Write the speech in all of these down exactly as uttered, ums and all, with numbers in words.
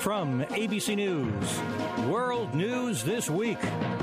From A B C News, World News This Week.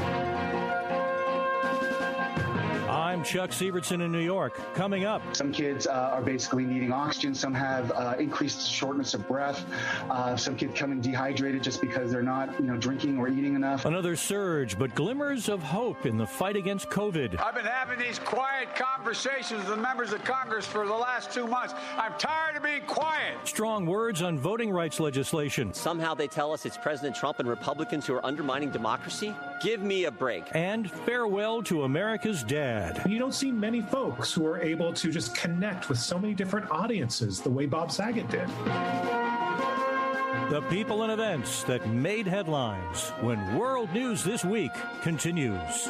I'm Chuck Sievertson in New York. Coming up. Some kids uh, are basically needing oxygen. Some have uh, increased shortness of breath. Uh, some kids coming dehydrated just because they're not, you know, drinking or eating enough. Another surge, but glimmers of hope in the fight against COVID. I've been having these quiet conversations with members of Congress for the last two months. I'm tired of being quiet. Strong words on voting rights legislation. Somehow they tell us it's President Trump and Republicans who are undermining democracy. Give me a break. And farewell to America's dad. You don't see many folks who are able to just connect with so many different audiences the way Bob Saget did. The people and events that made headlines when World News This Week continues.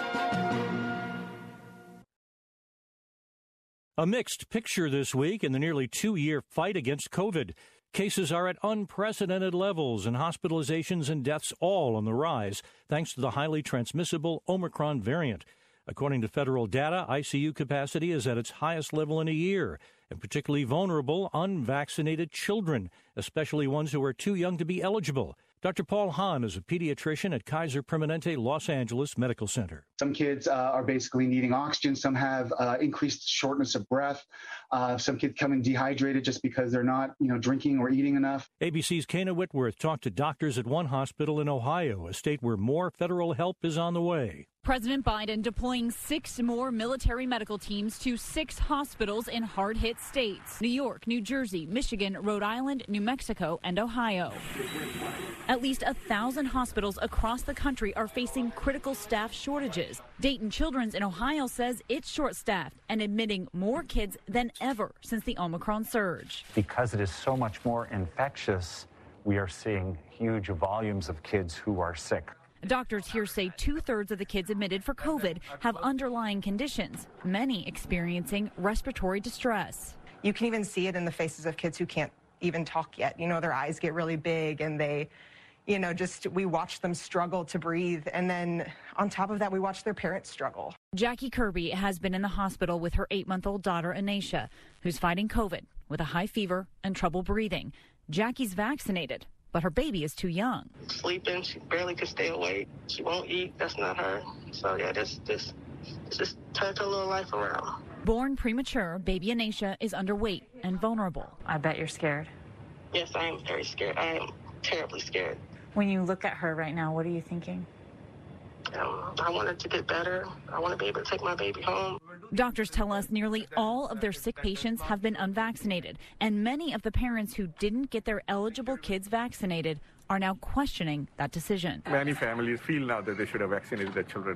A mixed picture this week in the nearly two-year fight against COVID. Cases are at unprecedented levels and hospitalizations and deaths all on the rise, thanks to the highly transmissible Omicron variant. According to federal data, I C U capacity is at its highest level in a year, and particularly vulnerable unvaccinated children, especially ones who are too young to be eligible. Doctor Paul Hahn is a pediatrician at Kaiser Permanente Los Angeles Medical Center. Some kids uh, are basically needing oxygen. Some have uh, increased shortness of breath. Uh, some kids coming dehydrated just because they're not, you know, drinking or eating enough. A B C's Kana Whitworth talked to doctors at one hospital in Ohio, a state where more federal help is on the way. President Biden deploying six more military medical teams to six hospitals in hard-hit states: New York, New Jersey, Michigan, Rhode Island, New Mexico, and Ohio. At least a thousand hospitals across the country are facing critical staff shortages. Dayton Children's in Ohio says it's short-staffed and admitting more kids than ever since the Omicron surge. Because it is so much more infectious, we are seeing huge volumes of kids who are sick. Doctors here say two-thirds of the kids admitted for COVID have underlying conditions, many experiencing respiratory distress. You can even see it in the faces of kids who can't even talk yet. You know, their eyes get really big and they, you know, just we watch them struggle to breathe. And then on top of that, we watch their parents struggle. Jackie Kirby has been in the hospital with her eight-month-old daughter, Anisha, who's fighting COVID with a high fever and trouble breathing. Jackie's vaccinated, but her baby is too young. Sleeping, she barely could stay awake. She won't eat. That's not her. So yeah, this this this just turned her little life around. Born premature, baby Anisha is underweight and vulnerable. I bet you're scared. Yes, I am very scared. I am terribly scared. When you look at her right now, what are you thinking? Um, I want her to get better. I want to be able to take my baby home. Doctors tell us nearly all of their sick patients have been unvaccinated, and many of the parents who didn't get their eligible kids vaccinated are now questioning that decision. Many families feel now that they should have vaccinated their children.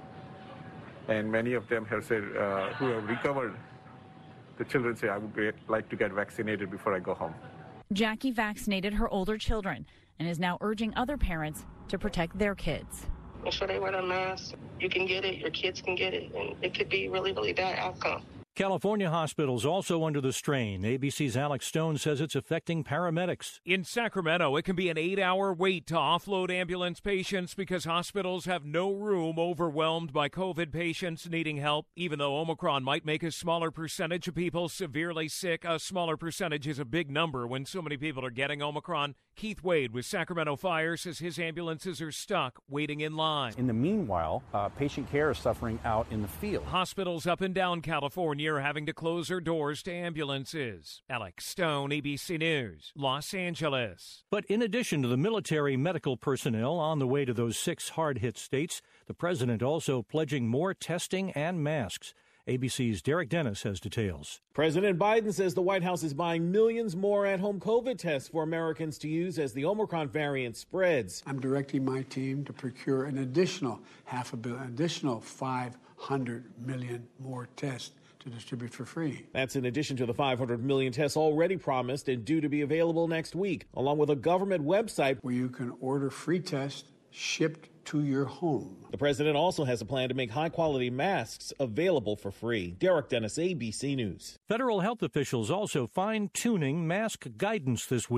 And many of them have said, uh, who have recovered, the children say, I would like to get vaccinated before I go home. Jackie vaccinated her older children and is now urging other parents to protect their kids. Make sure they wear their masks. You can get it, your kids can get it, and it could be really, really bad outcome. California hospitals also under the strain. A B C's Alex Stone says it's affecting paramedics. In Sacramento, it can be an eight-hour wait to offload ambulance patients because hospitals have no room, overwhelmed by COVID patients needing help. Even though Omicron might make a smaller percentage of people severely sick, a smaller percentage is a big number when so many people are getting Omicron. Keith Wade with Sacramento Fire says his ambulances are stuck waiting in line. In the meanwhile, uh, patient care is suffering out in the field. Hospitals up and down California are having to close their doors to ambulances. Alex Stone, A B C News, Los Angeles. But in addition to the military medical personnel on the way to those six hard-hit states, the president also pledging more testing and masks. A B C's Derek Dennis has details. President Biden says the White House is buying millions more at-home COVID tests for Americans to use as the Omicron variant spreads. I'm directing my team to procure an additional half a billion, additional five hundred million more tests to distribute for free. That's in addition to the five hundred million tests already promised and due to be available next week, along with a government website where you can order free tests shipped to your home. The president also has a plan to make high-quality masks available for free. Derek Dennis, A B C News. Federal health officials also fine-tuning mask guidance this week.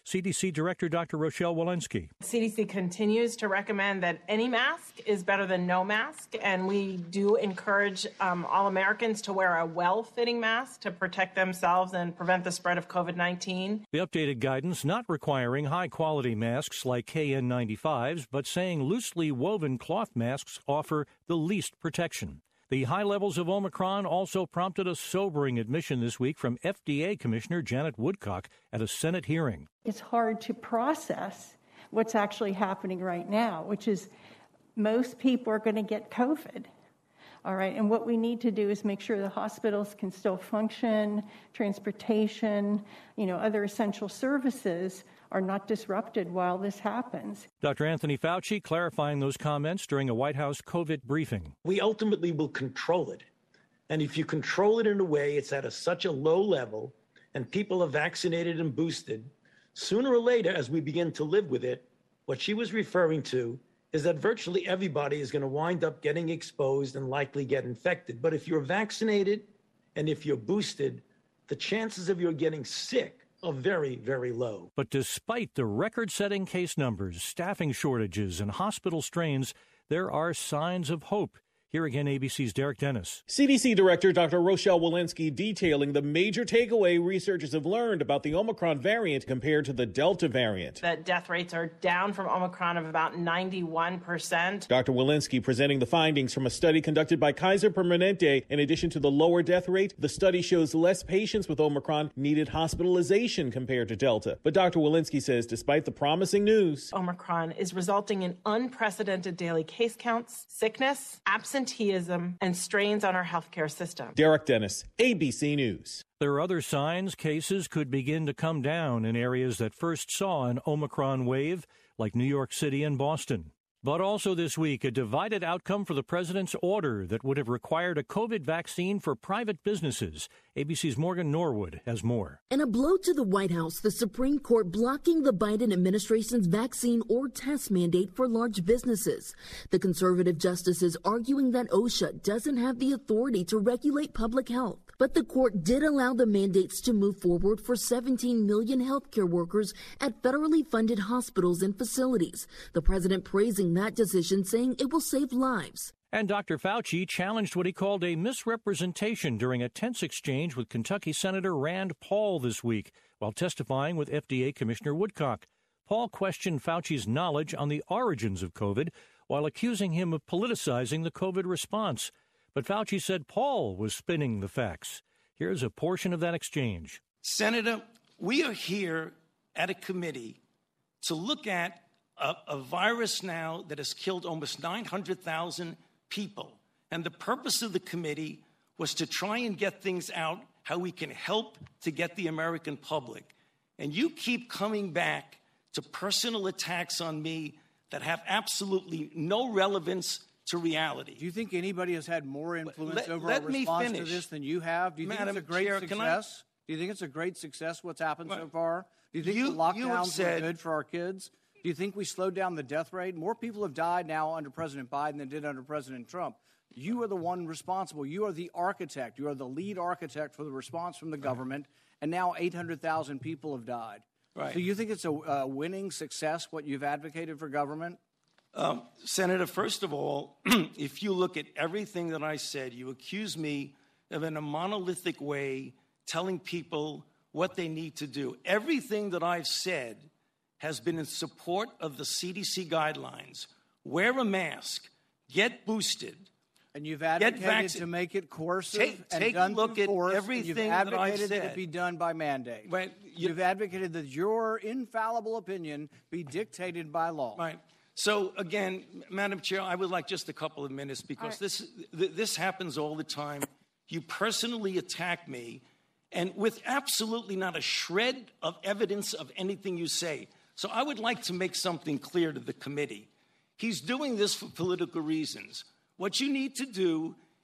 C D C Director Doctor Rochelle Walensky. C D C continues to recommend that any mask is better than no mask, and we do encourage um, all Americans to wear a well-fitting mask to protect themselves and prevent the spread of COVID nineteen. The updated guidance not requiring high-quality masks like K N ninety-fives, but saying loosely woven cloth masks offer the least protection. The high levels of Omicron also prompted a sobering admission this week from F D A Commissioner Janet Woodcock at a Senate hearing. It's hard to process what's actually happening right now, which is most people are going to get COVID. All right, and what we need to do is make sure the hospitals can still function, transportation, you know, other essential services are not disrupted while this happens. Doctor Anthony Fauci clarifying those comments during a White House COVID briefing. We ultimately will control it. And if you control it in a way it's at a, such a low level and people are vaccinated and boosted, sooner or later, as we begin to live with it, what she was referring to is that virtually everybody is going to wind up getting exposed and likely get infected. But if you're vaccinated and if you're boosted, the chances of you getting sick are very, very low. But despite the record-setting case numbers, staffing shortages, and hospital strains, there are signs of hope. Here again, A B C's Derek Dennis. C D C Director Doctor Rochelle Walensky detailing the major takeaway researchers have learned about the Omicron variant compared to the Delta variant. The death rates are down from Omicron of about ninety-one percent. Doctor Walensky presenting the findings from a study conducted by Kaiser Permanente. In addition to the lower death rate, the study shows less patients with Omicron needed hospitalization compared to Delta. But Doctor Walensky says despite the promising news, Omicron is resulting in unprecedented daily case counts, sickness, absence, absenteeism, and strains on our healthcare system. Derek Dennis, A B C News. There are other signs cases could begin to come down in areas that first saw an Omicron wave, like New York City and Boston. But also this week, a divided outcome for the president's order that would have required a COVID vaccine for private businesses. A B C's Morgan Norwood has more. In a blow to the White House, the Supreme Court blocking the Biden administration's vaccine or test mandate for large businesses. The conservative justices arguing that OSHA doesn't have the authority to regulate public health. But the court did allow the mandates to move forward for seventeen million healthcare workers at federally funded hospitals and facilities. The president praising that decision, saying it will save lives. And Doctor Fauci challenged what he called a misrepresentation during a tense exchange with Kentucky Senator Rand Paul this week while testifying with F D A Commissioner Woodcock. Paul questioned Fauci's knowledge on the origins of COVID while accusing him of politicizing the COVID response. But Fauci said Paul was spinning the facts. Here's a portion of that exchange. Senator, we are here at a committee to look at a, a virus now that has killed almost nine hundred thousand people. And the purpose of the committee was to try and get things out, how we can help to get the American public. And you keep coming back to personal attacks on me that have absolutely no relevance to reality. Do you think anybody has had more influence let, over let our response me to this than you have? Do you Madam think it's a great Chair, success? Do you think it's a great success what's happened well, so far? Do you think you, the lockdowns said, were good for our kids? Do you think we slowed down the death rate? More people have died now under President Biden than did under President Trump. You are the one responsible. You are the architect. You are the lead architect for the response from the government, and now eight hundred thousand people have died. Right. So you think it's a uh, winning success, what you've advocated for government? Um, Senator, first of all, if you look at everything that I said, you accuse me of in a monolithic way telling people what they need to do. Everything that I've said has been in support of the C D C guidelines. Wear a mask, get boosted. And you've advocated to make it coercive take, and take done a look through at force, everything and you've that I've advocated said. that it be done by mandate. Right. You, you've advocated that your infallible opinion be dictated by law. Right. So, again, Madam Chair, I would like just a couple of minutes because right. this th- this happens all the time. You personally attack me, and with absolutely not a shred of evidence of anything you say. So I would like to make something clear to the committee. He's doing this for political reasons. What you need to do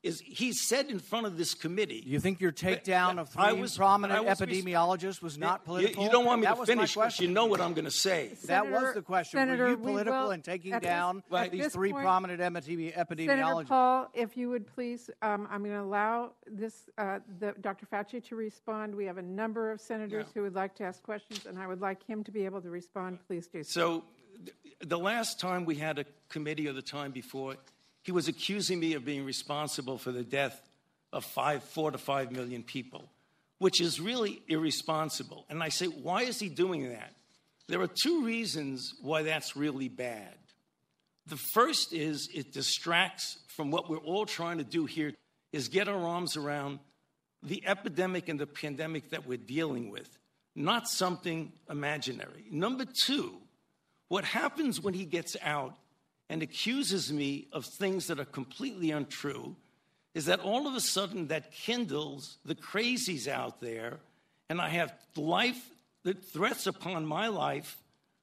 is he said in front of this committee. You think your takedown of I three was, prominent was, epidemiologists was not you, political? You don't want me that to was finish my because you know what I'm going to say. That was the question. Senator, Were you we political will, in taking at down this, these this three point, prominent epidemi- epidemiologists? Senator Paul, if you would please, um, I'm going to allow this, uh, the, Doctor Fauci to respond. We have a number of senators yeah. who would like to ask questions, and I would like him to be able to respond. Please do so. So the last time we had a committee or the time before, he was accusing me of being responsible for the death of five, four to five million people, which is really irresponsible. And I say, why is he doing that? There are two reasons why that's really bad. The first is it distracts from what we're all trying to do here, is get our arms around the epidemic and the pandemic that we're dealing with, not something imaginary. Number two, what happens when he gets out and accuses me of things that are completely untrue is that all of a sudden that kindles the crazies out there, and I have life, the threats upon my life,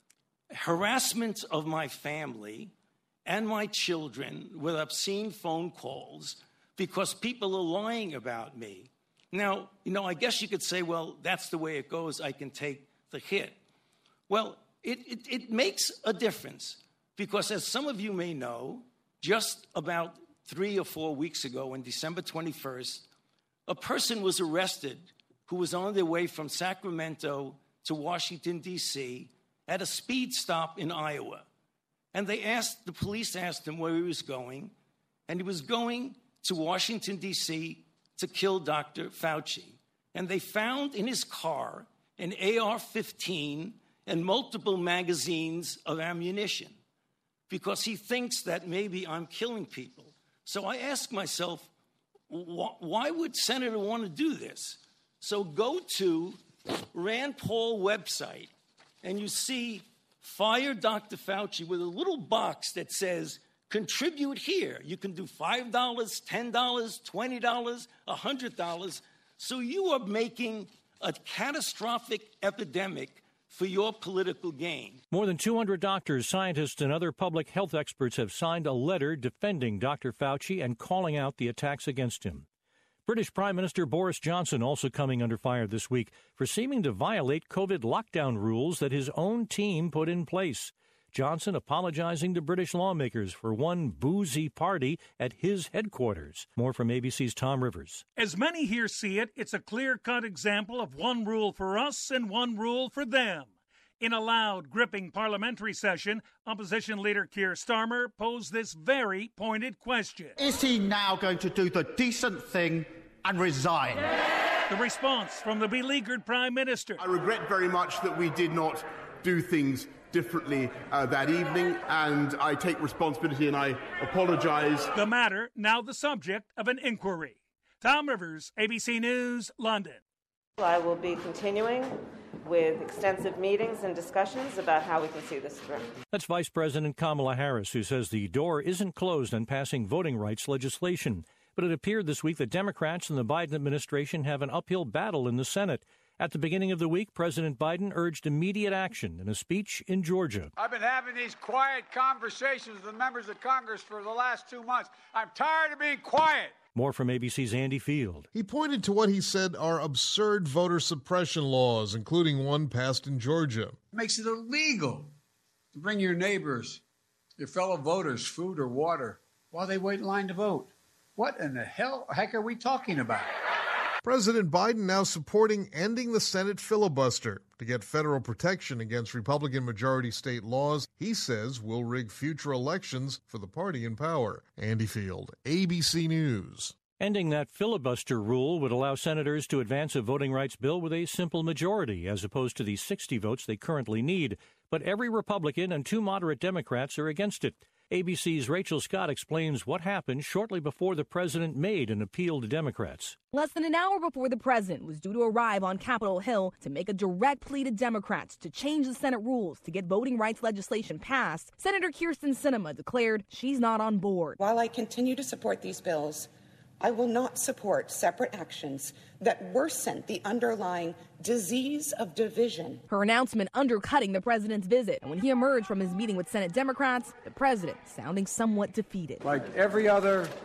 harassment of my family and my children with obscene phone calls because people are lying about me. Now, you know, I guess you could say, well, that's the way it goes. I can take the hit. Well, it, it, it makes a difference because, as some of you may know, just about three or four weeks ago, on December twenty-first, a person was arrested who was on their way from Sacramento to Washington, D C at a speed stop in Iowa. And they asked, the police asked him where he was going, and he was going to Washington, D C to kill Doctor Fauci. And they found in his car an A R fifteen and multiple magazines of ammunition because he thinks that maybe I'm killing people. So I ask myself, wh- why would Senator want to do this? So go to Rand Paul website, and you see Fire Doctor Fauci with a little box that says, contribute here. You can do five dollars, ten dollars, twenty dollars, one hundred dollars. So you are making a catastrophic epidemic for your political gain. More than two hundred doctors, scientists, and other public health experts have signed a letter defending Doctor Fauci and calling out the attacks against him. British Prime Minister Boris Johnson also coming under fire this week for seeming to violate COVID lockdown rules that his own team put in place. Johnson apologizing to British lawmakers for one boozy party at his headquarters. More from A B C's Tom Rivers. As many here see it, it's a clear-cut example of one rule for us and one rule for them. In a loud, gripping parliamentary session, opposition leader Keir Starmer posed this very pointed question. Is he now going to do the decent thing and resign? The response from the beleaguered Prime Minister. I regret very much that we did not do things differently uh, that evening, and I take responsibility and I apologise. The matter now the subject of an inquiry. Tom Rivers, A B C News, London. I will be continuing with extensive meetings and discussions about how we can see this through. That's Vice President Kamala Harris, who says the door isn't closed on passing voting rights legislation. But it appeared this week that Democrats and the Biden administration have an uphill battle in the Senate. At the beginning of the week, President Biden urged immediate action in a speech in Georgia. I've been having these quiet conversations with the members of Congress for the last two months. I'm tired of being quiet. More from A B C's Andy Field. He pointed to what he said are absurd voter suppression laws, including one passed in Georgia. It makes it illegal to bring your neighbors, your fellow voters, food or water while they wait in line to vote. What in the hell heck are we talking about? President Biden now supporting ending the Senate filibuster to get federal protection against Republican-majority state laws he says will rig future elections for the party in power. Andy Field, A B C News. Ending that filibuster rule would allow senators to advance a voting rights bill with a simple majority, as opposed to the sixty votes they currently need. But every Republican and two moderate Democrats are against it. A B C's Rachel Scott explains what happened shortly before the president made an appeal to Democrats. Less than an hour before the president was due to arrive on Capitol Hill to make a direct plea to Democrats to change the Senate rules to get voting rights legislation passed, Senator Kyrsten Sinema declared she's not on board. While I continue to support these bills, I will not support separate actions that worsen the underlying disease of division. Her announcement undercutting the president's visit. And when he emerged from his meeting with Senate Democrats, the president sounding somewhat defeated. Like every other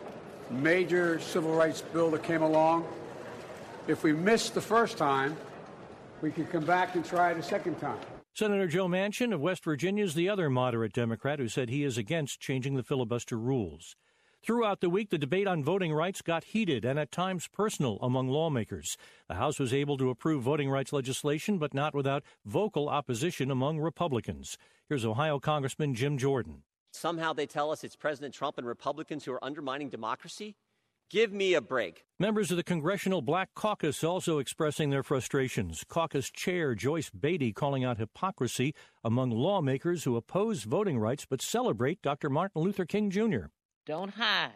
major civil rights bill that came along. If we missed the first time, we could come back and try it a second time. Senator Joe Manchin of West Virginia is the other moderate Democrat who said he is against changing the filibuster rules. Throughout the week, the debate on voting rights got heated and at times personal among lawmakers. The House was able to approve voting rights legislation, but not without vocal opposition among Republicans. Here's Ohio Congressman Jim Jordan. Somehow they tell us it's President Trump and Republicans who are undermining democracy? Give me a break. Members of the Congressional Black Caucus also expressing their frustrations. Caucus Chair Joyce Beatty calling out hypocrisy among lawmakers who oppose voting rights but celebrate Doctor Martin Luther King Junior Don't hide.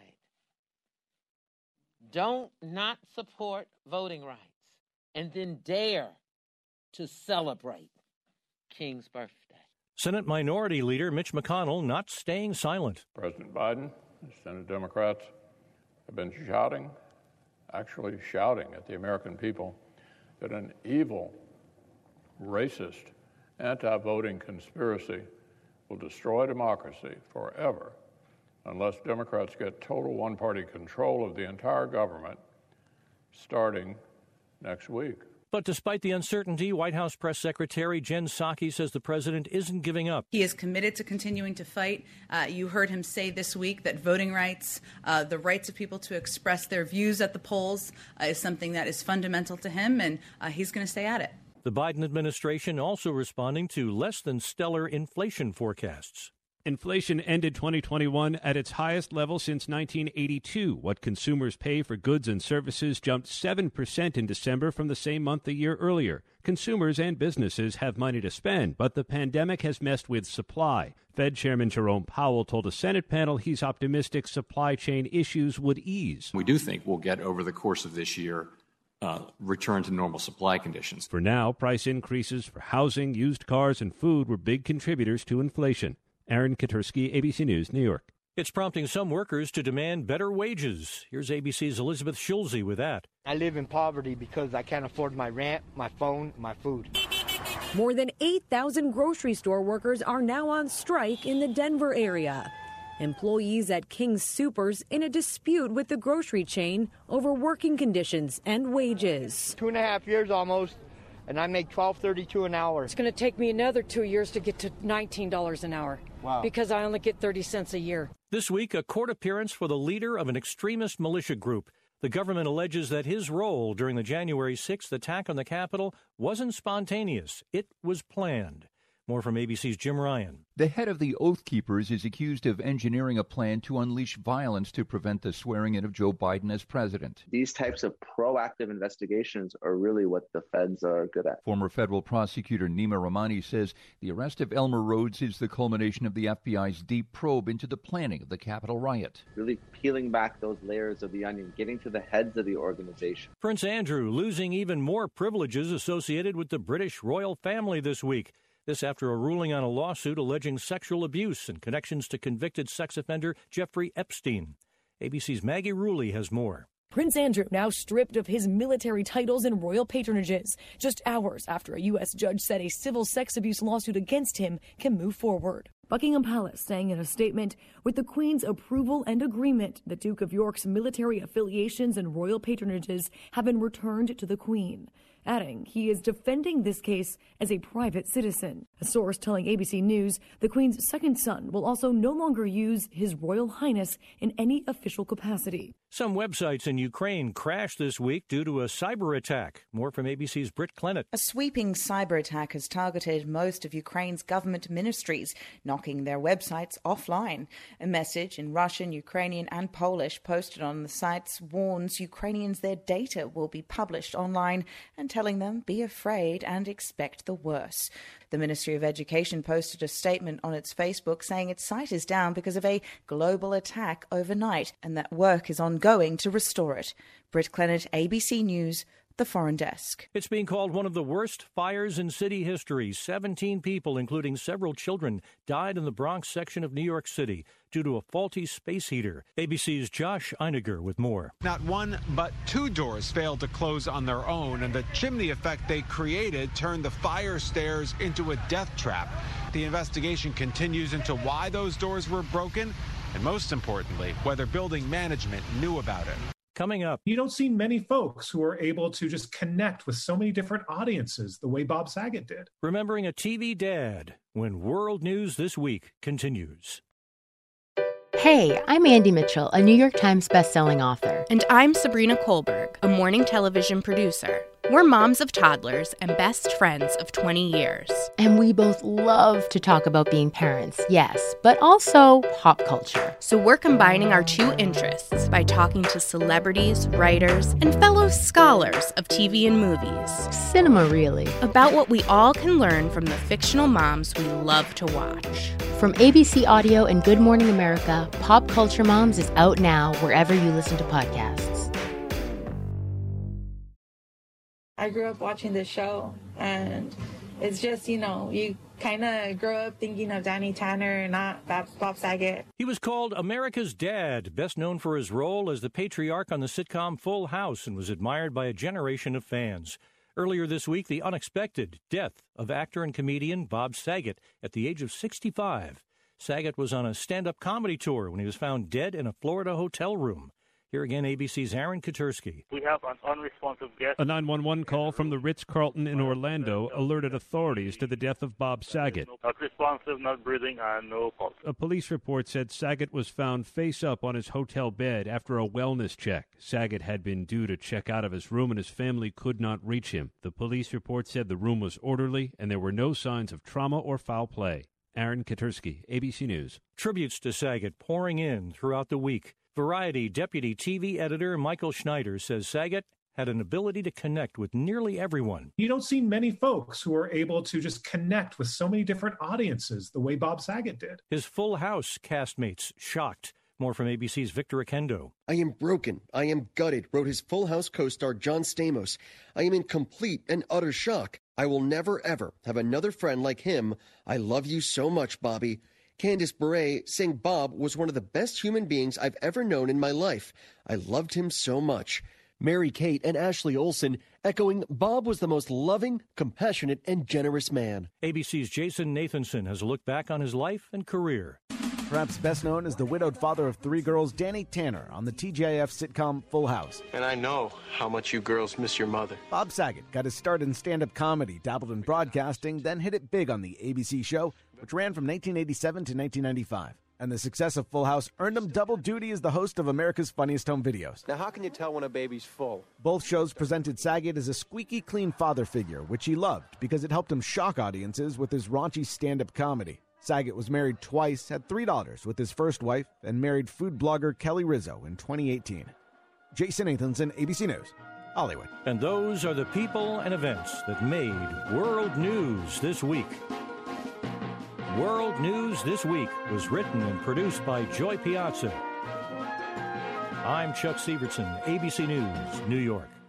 Don't not support voting rights and then dare to celebrate King's birthday. Senate Minority Leader Mitch McConnell not staying silent. President Biden, the Senate Democrats have been shouting, actually shouting at the American people that an evil, racist, anti-voting conspiracy will destroy democracy forever unless Democrats get total one-party control of the entire government starting next week. But despite the uncertainty, White House Press Secretary Jen Psaki says the president isn't giving up. He is committed to continuing to fight. Uh, you heard him say this week that voting rights, uh, the rights of people to express their views at the polls, uh, is something that is fundamental to him, and uh, he's going to stay at it. The Biden administration also responding to less than stellar inflation forecasts. Inflation ended twenty twenty-one at its highest level since nineteen eighty-two. What consumers pay for goods and services jumped seven percent in December from the same month a year earlier. Consumers and businesses have money to spend, but the pandemic has messed with supply. Fed Chairman Jerome Powell told a Senate panel he's optimistic supply chain issues would ease. We do think we'll get, over the course of this year, Uh, return to normal supply conditions. For now, price increases for housing, used cars, and food were big contributors to inflation. Aaron Katursky, A B C News, New York. It's prompting some workers to demand better wages. Here's A B C's Elizabeth Schulze with that. I live in poverty because I can't afford my rent, my phone, my food. More than eight thousand grocery store workers are now on strike in the Denver area. Employees at King's Supers in a dispute with the grocery chain over working conditions and wages. Two and a half years almost, and I make twelve thirty-two an hour. It's going to take me another two years to get to nineteen dollars an hour. Wow. Because I only get thirty cents a year. This week, a court appearance for the leader of an extremist militia group. The government alleges that his role during the January sixth attack on the Capitol wasn't spontaneous. It was planned. More from A B C's Jim Ryan. The head of the Oath Keepers is accused of engineering a plan to unleash violence to prevent the swearing in of Joe Biden as president. These types of proactive investigations are really what the feds are good at. Former federal prosecutor Nima Rahmani says the arrest of Elmer Rhodes is the culmination of the F B I's deep probe into the planning of the Capitol riot. Really peeling back those layers of the onion, getting to the heads of the organization. Prince Andrew losing even more privileges associated with the British royal family this week. This after a ruling on a lawsuit alleging sexual abuse and connections to convicted sex offender Jeffrey Epstein. A B C's Maggie Rulli has more. Prince Andrew now stripped of his military titles and royal patronages, just hours after a U S judge said a civil sex abuse lawsuit against him can move forward. Buckingham Palace saying in a statement, with the Queen's approval and agreement, the Duke of York's military affiliations and royal patronages have been returned to the Queen. Adding he is defending this case as a private citizen. A source telling A B C News the Queen's second son will also no longer use His Royal Highness in any official capacity. Some websites in Ukraine crashed this week due to a cyber attack. More from A B C's Britt Clennett. A sweeping cyber attack has targeted most of Ukraine's government ministries, knocking their websites offline. A message in Russian, Ukrainian and Polish posted on the sites warns Ukrainians their data will be published online and telling them be afraid and expect the worst. The Ministry of Education posted a statement on its Facebook saying its site is down because of a global attack overnight and that work is ongoing to restore it. Britt Clennett, A B C News, The Foreign Desk. It's being called one of the worst fires in city history. seventeen people, including several children, died in the Bronx section of New York City due to a faulty space heater. A B C's Josh Einiger with more. Not one, but two doors failed to close on their own, and the chimney effect they created turned the fire stairs into a death trap. The investigation continues into why those doors were broken and most importantly, whether building management knew about it. Coming up. You don't see many folks who are able to just connect with so many different audiences the way Bob Saget did. Remembering a T V dad when World News This Week continues. Hey, I'm Andy Mitchell, a New York Times bestselling author. And I'm Sabrina Kohlberg, a morning television producer. We're moms of toddlers and best friends of twenty years. And we both love to talk about being parents, yes, but also pop culture. So we're combining our two interests by talking to celebrities, writers, and fellow scholars of T V and movies. Cinema, really. About what we all can learn from the fictional moms we love to watch. From A B C Audio and Good Morning America, Pop Culture Moms is out now wherever you listen to podcasts. I grew up watching this show, and it's just, you know, you kind of grow up thinking of Danny Tanner, not Bob Saget. He was called America's Dad, best known for his role as the patriarch on the sitcom Full House, and was admired by a generation of fans. Earlier this week, the unexpected death of actor and comedian Bob Saget at the age of sixty-five. Saget was on a stand-up comedy tour when he was found dead in a Florida hotel room. Here again, A B C's Aaron Katursky. We have an unresponsive guest. A nine one one call from the Ritz-Carlton in Orlando alerted authorities to the death of Bob Saget. Not responsive, not breathing, and no pulse. A police report said Saget was found face up on his hotel bed after a wellness check. Saget had been due to check out of his room and his family could not reach him. The police report said the room was orderly and there were no signs of trauma or foul play. Aaron Katursky, A B C News. Tributes to Saget pouring in throughout the week. Variety deputy T V editor Michael Schneider says Saget had an ability to connect with nearly everyone. You don't see many folks who are able to just connect with so many different audiences the way Bob Saget did. His Full House castmates shocked. More from A B C's Victor Akendo. I am broken. I am gutted, wrote his Full House co-star John Stamos. I am in complete and utter shock. I will never, ever have another friend like him. I love you so much, Bobby. Candice Bure saying Bob was one of the best human beings I've ever known in my life. I loved him so much. Mary Kate and Ashley Olsen echoing Bob was the most loving, compassionate, and generous man. A B C's Jason Nathanson has a look back on his life and career. Perhaps best known as the widowed father of three girls, Danny Tanner, on the T G I F sitcom Full House. And I know how much you girls miss your mother. Bob Saget got his start in stand-up comedy, dabbled in broadcasting, then hit it big on the A B C show, which ran from nineteen eighty-seven to nineteen ninety-five. And the success of Full House earned him double duty as the host of America's Funniest Home Videos. Now, how can you tell when a baby's full? Both shows presented Saget as a squeaky clean father figure, which he loved because it helped him shock audiences with his raunchy stand-up comedy. Saget was married twice, had three daughters with his first wife, and married food blogger Kelly Rizzo in twenty eighteen. Jason Nathanson, A B C News, Hollywood. And those are the people and events that made World News This Week. World News This Week was written and produced by Joy Piazza. I'm Chuck Sievertson, A B C News, New York.